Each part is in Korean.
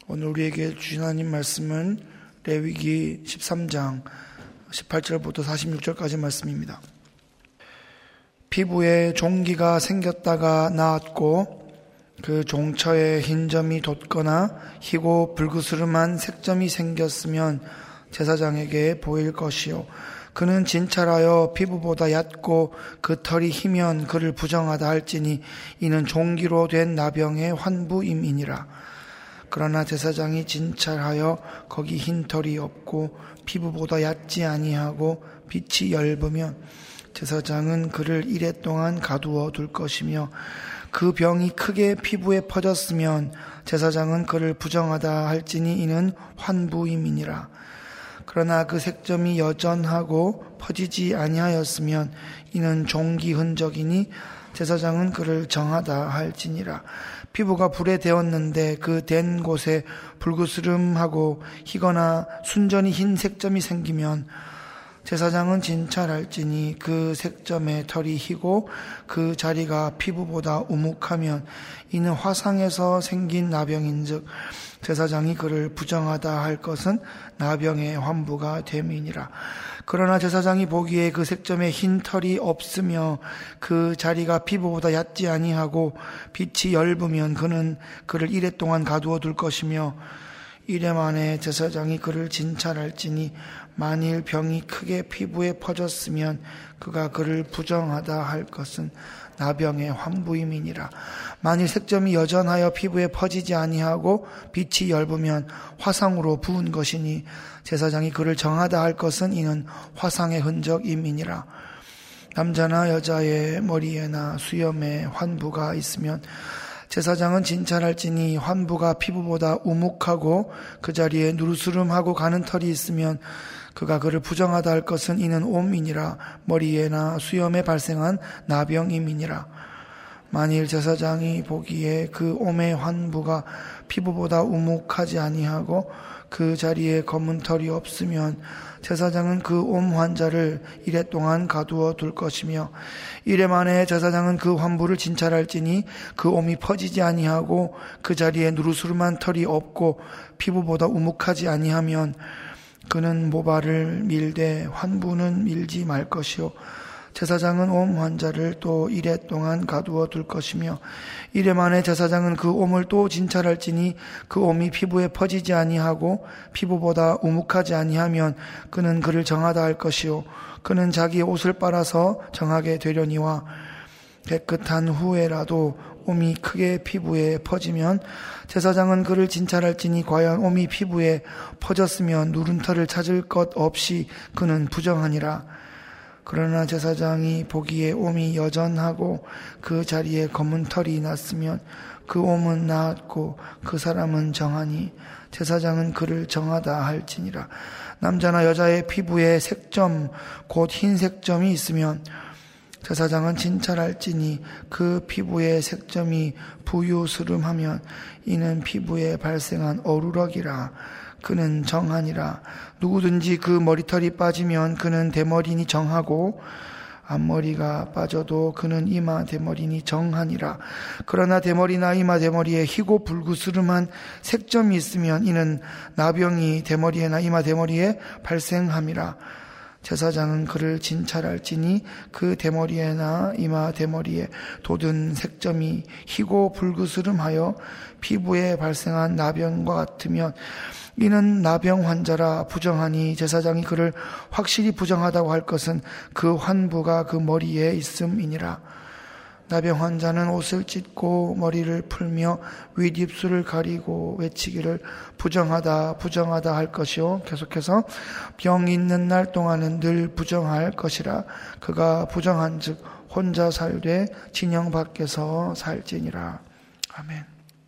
오늘 우리에게 주신 하나님 말씀은 레위기 13장 18절부터 46절까지 말씀입니다. 피부에 종기가 생겼다가 나았고 그 종처에 흰 점이 돋거나 희고 불그스름한 색점이 생겼으면 제사장에게 보일 것이요 그는 진찰하여 피부보다 얕고 그 털이 희면 그를 부정하다 할지니 이는 종기로 된 나병의 환부임이니라. 그러나 제사장이 진찰하여 거기 흰 털이 없고 피부보다 얕지 아니하고 빛이 엷으면 제사장은 그를 이레 동안 가두어 둘 것이며 그 병이 크게 피부에 퍼졌으면 제사장은 그를 부정하다 할지니 이는 환부임이니라. 그러나 그 색점이 여전하고 퍼지지 아니하였으면 이는 종기 흔적이니 제사장은 그를 정하다 할지니라. 피부가 불에 데었는데 그 댄 곳에 불그스름하고 희거나 순전히 흰 색점이 생기면 제사장은 진찰할지니 그 색점의 털이 희고 그 자리가 피부보다 우묵하면 이는 화상에서 생긴 나병인즉 제사장이 그를 부정하다 할 것은 나병의 환부가 됨이니라. 그러나 제사장이 보기에 그 색점에 흰 털이 없으며 그 자리가 피부보다 얕지 아니하고 빛이 엷으면 그는 그를 이레 동안 가두어 둘 것이며 이레 만에 제사장이 그를 진찰할지니 만일 병이 크게 피부에 퍼졌으면 그가 그를 부정하다 할 것은 나병의 환부임이니라. 만일 색점이 여전하여 피부에 퍼지지 아니하고 빛이 엷으면 화상으로 부은 것이니 제사장이 그를 정하다 할 것은 이는 화상의 흔적임이니라. 남자나 여자의 머리에나 수염에 환부가 있으면 제사장은 진찰할지니 환부가 피부보다 우묵하고 그 자리에 누르스름하고 가는 털이 있으면 그가 그를 부정하다 할 것은 이는 옴이니라. 머리에나 수염에 발생한 나병임이니라. 만일 제사장이 보기에 그 옴의 환부가 피부보다 우묵하지 아니하고 그 자리에 검은 털이 없으면 제사장은 그 옴 환자를 이레 동안 가두어 둘 것이며 이레 만에 제사장은 그 환부를 진찰할지니 그 옴이 퍼지지 아니하고 그 자리에 누르스름한 털이 없고 피부보다 우묵하지 아니하면 그는 모발을 밀되 환부는 밀지 말 것이요 제사장은 옴 환자를 또 이레 동안 가두어 둘 것이며 이레 만에 제사장은 그 옴을 또 진찰할지니 그 옴이 피부에 퍼지지 아니하고 피부보다 우묵하지 아니하면 그는 그를 정하다 할 것이요 그는 자기의 옷을 빨아서 정하게 되려니와 깨끗한 후에라도 옴이 크게 피부에 퍼지면 제사장은 그를 진찰할지니 과연 옴이 피부에 퍼졌으면 누른 털을 찾을 것 없이 그는 부정하니라. 그러나 제사장이 보기에 옴이 여전하고 그 자리에 검은 털이 났으면 그 옴은 나았고 그 사람은 정하니 제사장은 그를 정하다 할지니라. 남자나 여자의 피부에 색점 곧 흰 색점이 있으면 제사장은 진찰할지니 그 피부에 색점이 부유스름하면 이는 피부에 발생한 어루럭이라. 그는 정하니라. 누구든지 그 머리털이 빠지면 그는 대머리니 정하고 앞머리가 빠져도 그는 이마 대머리니 정하니라. 그러나 대머리나 이마 대머리에 희고 불그스름한 색점이 있으면 이는 나병이 대머리에나 이마 대머리에 발생함이라. 제사장은 그를 진찰할지니 그 대머리에나 이마 대머리에 돋은 색점이 희고 불그스름하여 피부에 발생한 나병과 같으면 이는 나병 환자라 부정하니 제사장이 그를 확실히 부정하다고 할 것은 그 환부가 그 머리에 있음이니라. 나병 환자는 옷을 찢고 머리를 풀며 윗입술을 가리고 외치기를 부정하다 부정하다 할 것이요 계속해서 병이 있는 날 동안은 늘 부정할 것이라. 그가 부정한즉 혼자 살되 진영 밖에서 살지니라. 아멘.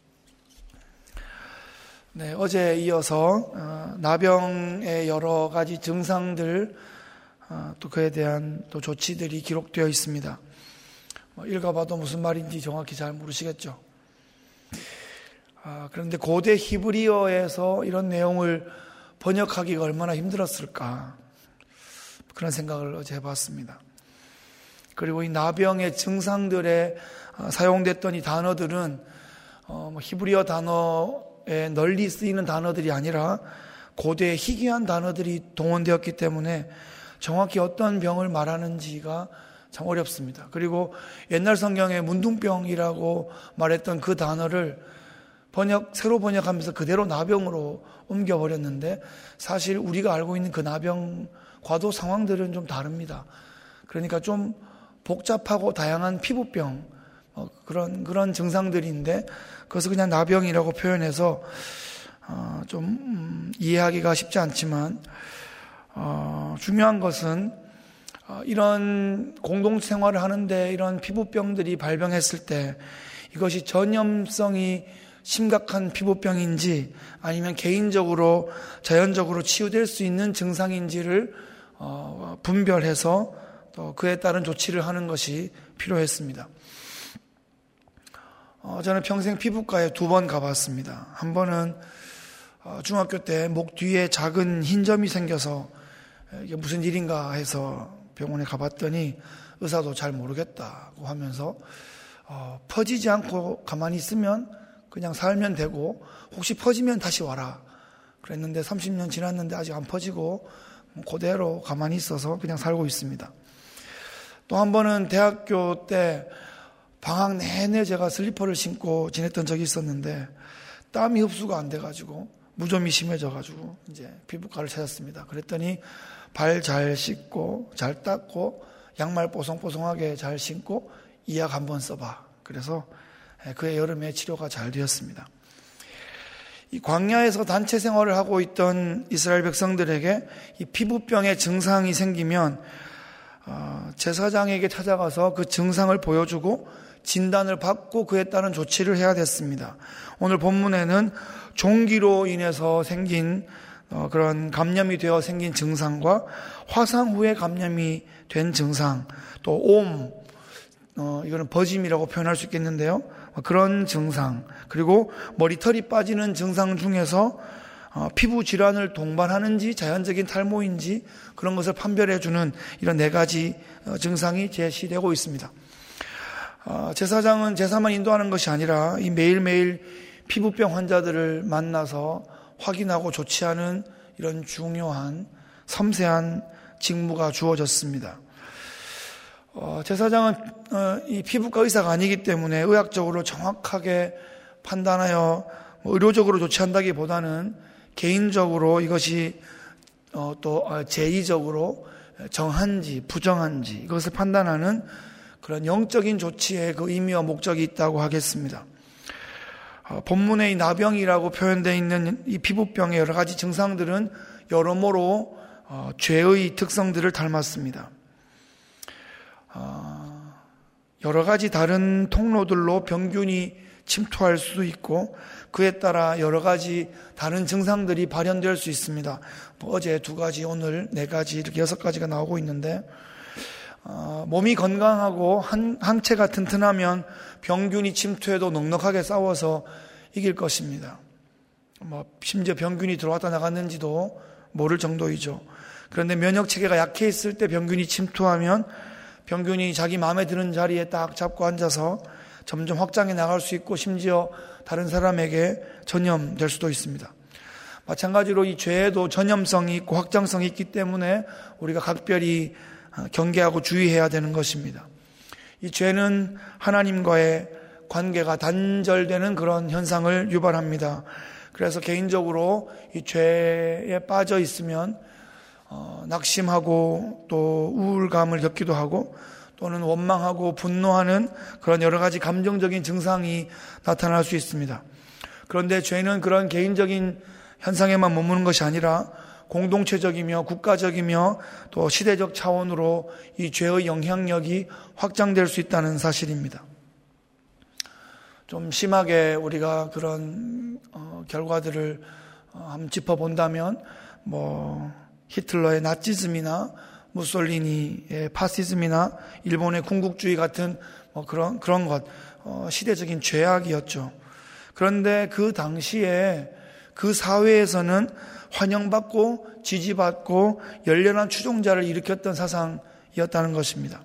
네, 어제에 이어서 나병의 여러 가지 증상들 또 그에 대한 또 조치들이 기록되어 있습니다. 읽어봐도 무슨 말인지 정확히 잘 모르시겠죠. 그런데 고대 히브리어에서 이런 내용을 번역하기가 얼마나 힘들었을까 그런 생각을 어제 해봤습니다. 그리고 이 나병의 증상들에 사용됐던 이 단어들은 히브리어 단어 문학에 널리 쓰이는 단어들이 아니라 고대의 희귀한 단어들이 동원되었기 때문에 정확히 어떤 병을 말하는지가 참 어렵습니다. 그리고 옛날 성경에 문둥병이라고 말했던 그 단어를 새로 번역하면서 그대로 나병으로 옮겨버렸는데 사실 우리가 알고 있는 그 나병과도 상황들은 좀 다릅니다. 그러니까 좀 복잡하고 다양한 피부병, 그런 증상들인데 그것을 그냥 나병이라고 표현해서 좀 이해하기가 쉽지 않지만 중요한 것은 이런 공동체 생활을 하는데 이런 피부병들이 발병했을 때 이것이 전염성이 심각한 피부병인지 아니면 개인적으로 자연적으로 치유될 수 있는 증상인지를 분별해서 또 그에 따른 조치를 하는 것이 필요했습니다. 저는 평생 피부과에 2번 가봤습니다. 한 번은 중학교 때 목 뒤에 작은 흰 점이 생겨서 이게 무슨 일인가 해서 병원에 가봤더니 의사도 잘 모르겠다고 하면서 퍼지지 않고 가만히 있으면 그냥 살면 되고 혹시 퍼지면 다시 와라 그랬는데 30년 지났는데 아직 안 퍼지고 그대로 가만히 있어서 그냥 살고 있습니다. 또 한 번은 대학교 때 방학 내내 제가 슬리퍼를 신고 지냈던 적이 있었는데 땀이 흡수가 안 돼가지고 무좀이 심해져가지고 이제 피부과를 찾았습니다. 그랬더니 발 잘 씻고 잘 닦고 양말 뽀송뽀송하게 잘 신고 이 약 한번 써봐. 그래서 그해 여름에 치료가 잘 되었습니다. 이 광야에서 단체 생활을 하고 있던 이스라엘 백성들에게 이 피부병의 증상이 생기면 제사장에게 찾아가서 그 증상을 보여주고 진단을 받고 그에 따른 조치를 해야 됐습니다. 오늘 본문에는 종기로 인해서 생긴 그런 감염이 되어 생긴 증상과 화상 후에 감염이 된 증상, 또 이거는 버짐이라고 표현할 수 있겠는데요. 그런 증상, 그리고 머리털이 빠지는 증상 중에서 피부 질환을 동반하는지 자연적인 탈모인지 그런 것을 판별해주는 이런 4가지 증상이 제시되고 있습니다. 제사장은 제사만 인도하는 것이 아니라 이 매일매일 피부병 환자들을 만나서 확인하고 조치하는 이런 중요한 섬세한 직무가 주어졌습니다. 제사장은 이 피부과 의사가 아니기 때문에 의학적으로 정확하게 판단하여 의료적으로 조치한다기보다는 개인적으로 이것이 또 제의적으로 정한지 부정한지 이것을 판단하는 그런 영적인 조치에 그 의미와 목적이 있다고 하겠습니다. 본문에 이 나병이라고 표현되어 있는 이 피부병의 여러 가지 증상들은 여러모로 죄의 특성들을 닮았습니다. 여러 가지 다른 통로들로 병균이 침투할 수도 있고 그에 따라 여러 가지 다른 증상들이 발현될 수 있습니다. 어제 2가지, 오늘 4가지 이렇게 6가지가 나오고 있는데 몸이 건강하고 항체가 튼튼하면 병균이 침투해도 넉넉하게 싸워서 이길 것입니다. 심지어 병균이 들어왔다 나갔는지도 모를 정도이죠. 그런데 면역체계가 약해 있을 때 병균이 침투하면 병균이 자기 마음에 드는 자리에 딱 잡고 앉아서 점점 확장해 나갈 수 있고 심지어 다른 사람에게 전염될 수도 있습니다. 마찬가지로 이 죄에도 전염성이 있고 확장성이 있기 때문에 우리가 각별히 경계하고 주의해야 되는 것입니다. 이 죄는 하나님과의 관계가 단절되는 그런 현상을 유발합니다. 그래서 개인적으로 이 죄에 빠져 있으면 낙심하고 또 우울감을 겪기도 하고 또는 원망하고 분노하는 그런 여러 가지 감정적인 증상이 나타날 수 있습니다. 그런데 죄는 그런 개인적인 현상에만 머무는 것이 아니라 공동체적이며 국가적이며 또 시대적 차원으로 이 죄의 영향력이 확장될 수 있다는 사실입니다. 좀 심하게 우리가 그런 결과들을 한번 짚어본다면 히틀러의 나치즘이나 무솔리니의 파시즘이나 일본의 군국주의 같은 그런 것 시대적인 죄악이었죠. 그런데 그 당시에 그 사회에서는 환영받고 지지받고 열렬한 추종자를 일으켰던 사상이었다는 것입니다.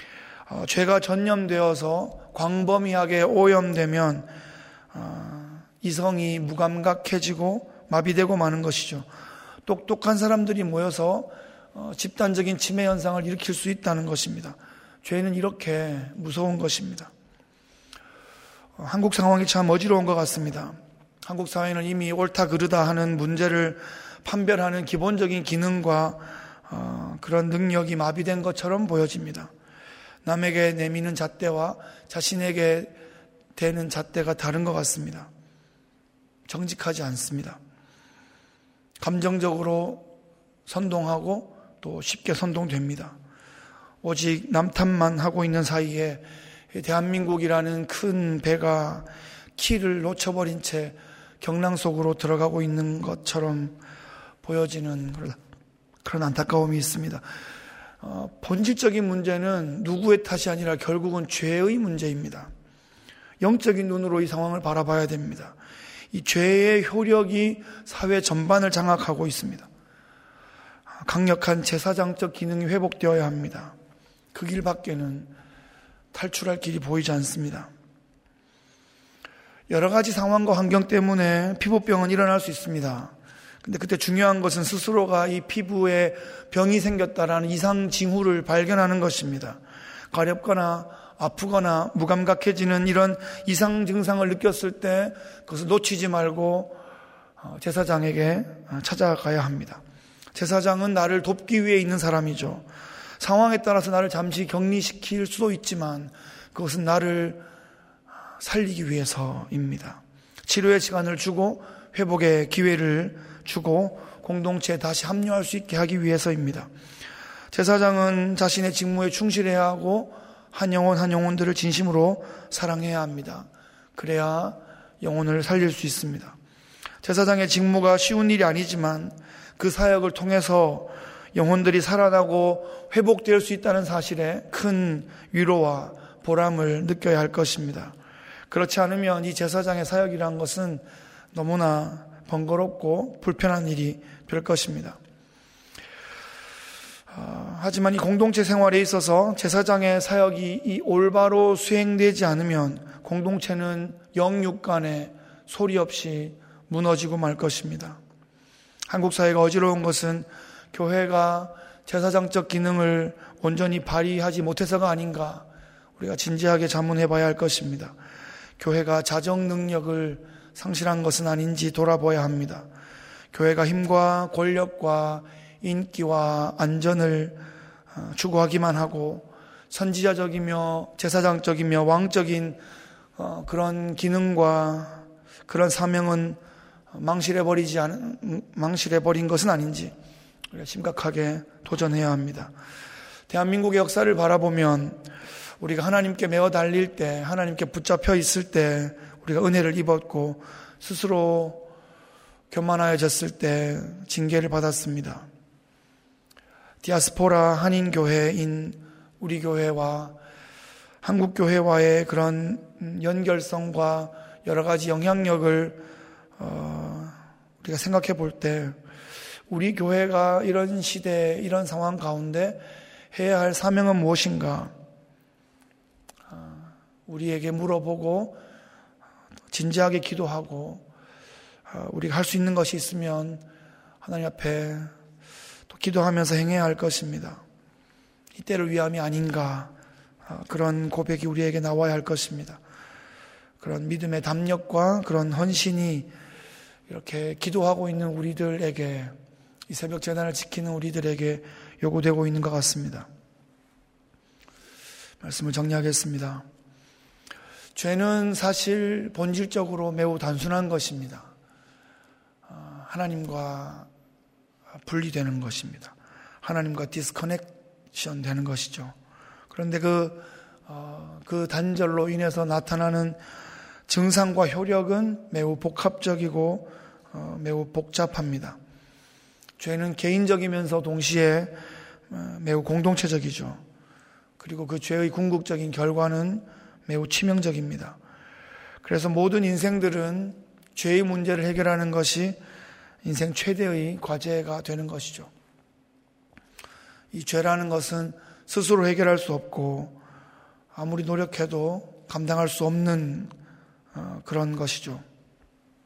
죄가 전염되어서 광범위하게 오염되면 이성이 무감각해지고 마비되고 마는 것이죠. 똑똑한 사람들이 모여서 집단적인 치매 현상을 일으킬 수 있다는 것입니다. 죄는 이렇게 무서운 것입니다. 한국 상황이 참 어지러운 것 같습니다. 한국 사회는 이미 옳다 그르다 하는 문제를 판별하는 기본적인 기능과 그런 능력이 마비된 것처럼 보여집니다. 남에게 내미는 잣대와 자신에게 대는 잣대가 다른 것 같습니다. 정직하지 않습니다. 감정적으로 선동하고 또 쉽게 선동됩니다. 오직 남탓만 하고 있는 사이에 대한민국이라는 큰 배가 키를 놓쳐버린 채 경랑 속으로 들어가고 있는 것처럼 보여지는 그런 안타까움이 있습니다. 본질적인 문제는 누구의 탓이 아니라 결국은 죄의 문제입니다. 영적인 눈으로 이 상황을 바라봐야 됩니다. 이 죄의 효력이 사회 전반을 장악하고 있습니다. 강력한 제사장적 기능이 회복되어야 합니다. 그 길 밖에는 탈출할 길이 보이지 않습니다. 여러 가지 상황과 환경 때문에 피부병은 일어날 수 있습니다. 근데 그때 중요한 것은 스스로가 이 피부에 병이 생겼다라는 이상 징후를 발견하는 것입니다. 가렵거나 아프거나 무감각해지는 이런 이상 증상을 느꼈을 때 그것을 놓치지 말고 제사장에게 찾아가야 합니다. 제사장은 나를 돕기 위해 있는 사람이죠. 상황에 따라서 나를 잠시 격리시킬 수도 있지만 그것은 나를 살리기 위해서입니다. 치료의 시간을 주고 회복의 기회를 주고 공동체에 다시 합류할 수 있게 하기 위해서입니다. 제사장은 자신의 직무에 충실해야 하고 한 영혼들을 진심으로 사랑해야 합니다. 그래야 영혼을 살릴 수 있습니다. 제사장의 직무가 쉬운 일이 아니지만 그 사역을 통해서 영혼들이 살아나고 회복될 수 있다는 사실에 큰 위로와 보람을 느껴야 할 것입니다. 그렇지 않으면 이 제사장의 사역이란 것은 너무나 번거롭고 불편한 일이 될 것입니다. 하지만 이 공동체 생활에 있어서 제사장의 사역이 이 올바로 수행되지 않으면 공동체는 영육 간에 소리 없이 무너지고 말 것입니다. 한국 사회가 어지러운 것은 교회가 제사장적 기능을 온전히 발휘하지 못해서가 아닌가 우리가 진지하게 자문해 봐야 할 것입니다. 교회가 자정 능력을 상실한 것은 아닌지 돌아봐야 합니다. 교회가 힘과 권력과 인기와 안전을 추구하기만 하고 선지자적이며 제사장적이며 왕적인 그런 기능과 그런 사명은 망실해버린 것은 아닌지 우리가 심각하게 도전해야 합니다. 대한민국의 역사를 바라보면 우리가 하나님께 매어 달릴 때, 하나님께 붙잡혀 있을 때 우리가 은혜를 입었고 스스로 교만하여졌을 때 징계를 받았습니다. 디아스포라 한인교회인 우리 교회와 한국교회와의 그런 연결성과 여러 가지 영향력을 우리가 생각해 볼 때 우리 교회가 이런 시대, 이런 상황 가운데 해야 할 사명은 무엇인가? 우리에게 물어보고 진지하게 기도하고 우리가 할 수 있는 것이 있으면 하나님 앞에 또 기도하면서 행해야 할 것입니다. 이때를 위함이 아닌가 그런 고백이 우리에게 나와야 할 것입니다. 그런 믿음의 담력과 그런 헌신이 이렇게 기도하고 있는 우리들에게 이 새벽 재단을 지키는 우리들에게 요구되고 있는 것 같습니다. 말씀을 정리하겠습니다. 죄는 사실 본질적으로 매우 단순한 것입니다. 하나님과 분리되는 것입니다. 하나님과 디스커넥션 되는 것이죠. 그런데 그 단절로 인해서 나타나는 증상과 효력은 매우 복합적이고 매우 복잡합니다. 죄는 개인적이면서 동시에 매우 공동체적이죠. 그리고 그 죄의 궁극적인 결과는 매우 치명적입니다. 그래서 모든 인생들은 죄의 문제를 해결하는 것이 인생 최대의 과제가 되는 것이죠. 이 죄라는 것은 스스로 해결할 수 없고 아무리 노력해도 감당할 수 없는 그런 것이죠.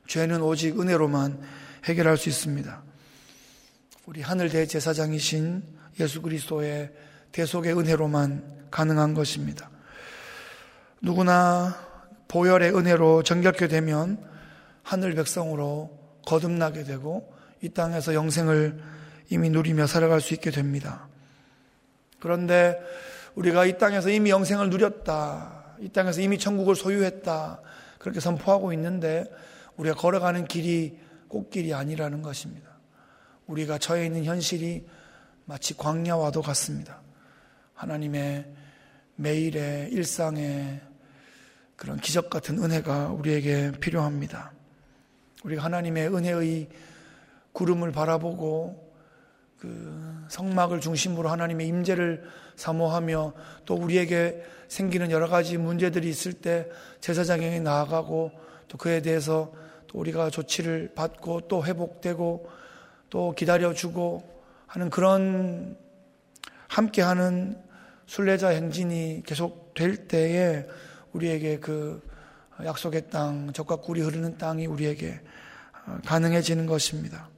죄는 오직 은혜로만 해결할 수 있습니다. 우리 하늘 대제사장이신 예수 그리스도의 대속의 은혜로만 가능한 것입니다. 누구나 보혈의 은혜로 정결케 되면 하늘 백성으로 거듭나게 되고 이 땅에서 영생을 이미 누리며 살아갈 수 있게 됩니다. 그런데 우리가 이 땅에서 이미 영생을 누렸다, 이 땅에서 이미 천국을 소유했다, 그렇게 선포하고 있는데 우리가 걸어가는 길이 꽃길이 아니라는 것입니다. 우리가 처해 있는 현실이 마치 광야와도 같습니다. 하나님의 매일의 일상의 그런 기적 같은 은혜가 우리에게 필요합니다. 우리가 하나님의 은혜의 구름을 바라보고 그 성막을 중심으로 하나님의 임재를 사모하며 또 우리에게 생기는 여러 가지 문제들이 있을 때 제사장에게 나아가고 또 그에 대해서 또 우리가 조치를 받고 또 회복되고 또 기다려주고 하는 그런 함께하는 순례자 행진이 계속될 때에 우리에게 그 약속의 땅, 젖과 꿀이 흐르는 땅이 우리에게 가능해지는 것입니다.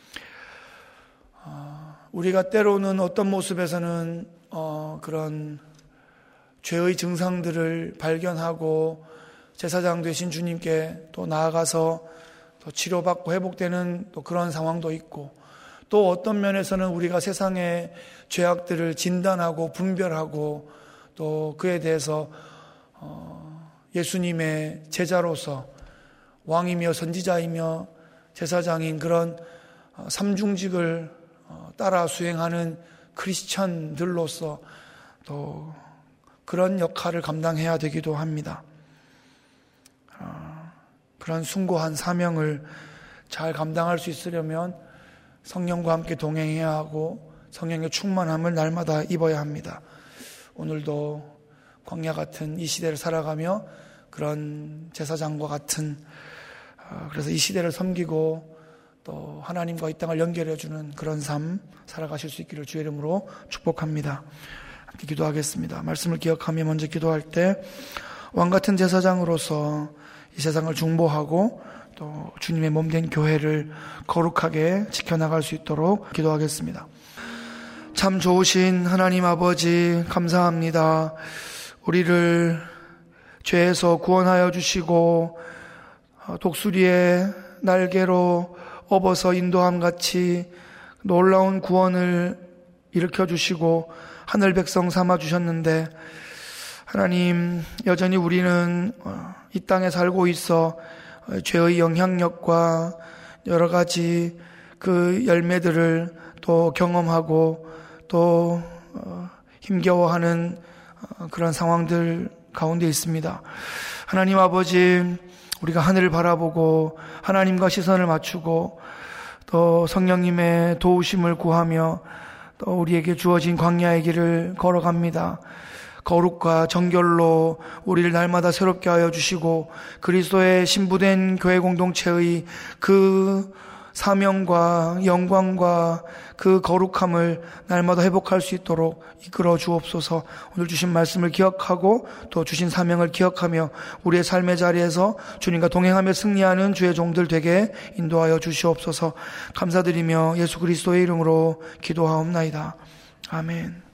우리가 때로는 어떤 모습에서는 그런 죄의 증상들을 발견하고 제사장 되신 주님께 또 나아가서 또 치료받고 회복되는 또 그런 상황도 있고, 또 어떤 면에서는 우리가 세상의 죄악들을 진단하고 분별하고 또 그에 대해서 예수님의 제자로서 왕이며 선지자이며 제사장인 그런 삼중직을 따라 수행하는 크리스천들로서 또 그런 역할을 감당해야 되기도 합니다. 그런 숭고한 사명을 잘 감당할 수 있으려면 성령과 함께 동행해야 하고 성령의 충만함을 날마다 입어야 합니다. 오늘도 광야 같은 이 시대를 살아가며 그런 제사장과 같은 그래서 이 시대를 섬기고 또 하나님과 이 땅을 연결해주는 그런 삶 살아가실 수 있기를 주의 이름으로 축복합니다. 함께 기도하겠습니다. 말씀을 기억하며 먼저 기도할 때 왕같은 제사장으로서 이 세상을 중보하고 또 주님의 몸된 교회를 거룩하게 지켜나갈 수 있도록 기도하겠습니다. 참 좋으신 하나님 아버지 감사합니다. 우리를 죄에서 구원하여 주시고 독수리의 날개로 업어서 인도함 같이 놀라운 구원을 일으켜 주시고 하늘 백성 삼아 주셨는데, 하나님 여전히 우리는 이 땅에 살고 있어 죄의 영향력과 여러 가지 그 열매들을 또 경험하고 또 힘겨워하는 그런 상황들 가운데 있습니다. 하나님 아버지, 우리가 하늘을 바라보고 하나님과 시선을 맞추고 또 성령님의 도우심을 구하며 또 우리에게 주어진 광야의 길을 걸어갑니다. 거룩과 정결로 우리를 날마다 새롭게 하여 주시고 그리스도의 신부된 교회 공동체의 그 사명과 영광과 그 거룩함을 날마다 회복할 수 있도록 이끌어 주옵소서. 오늘 주신 말씀을 기억하고 또 주신 사명을 기억하며 우리의 삶의 자리에서 주님과 동행하며 승리하는 주의 종들 되게 인도하여 주시옵소서. 감사드리며 예수 그리스도의 이름으로 기도하옵나이다. 아멘.